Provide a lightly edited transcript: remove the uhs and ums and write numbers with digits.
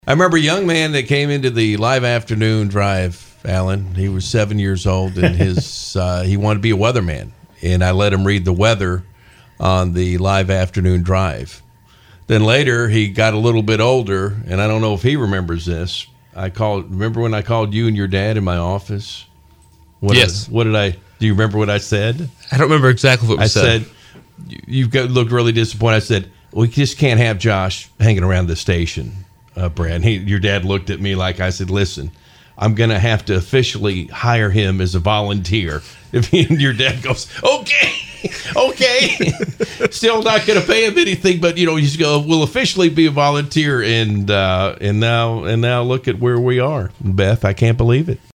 I remember a young man that came into the live afternoon drive, Alan. He was 7 years old, and his he wanted to be a weatherman. And I let him read the weather on the live afternoon drive. Then later, he got a little bit older, and I don't know if he remembers this. Remember when I called you and your dad in my office? Yes. Do you remember what I said? I don't remember exactly what we said. I said, you looked really disappointed. I said, we just can't have Josh hanging around the station, Brad. Your dad looked at me like I said, listen, I'm going to have to officially hire him as a volunteer. And your dad goes, okay. Still not going to pay him anything, but he's going. We'll officially be a volunteer, and now look at where we are, Beth. I can't believe it.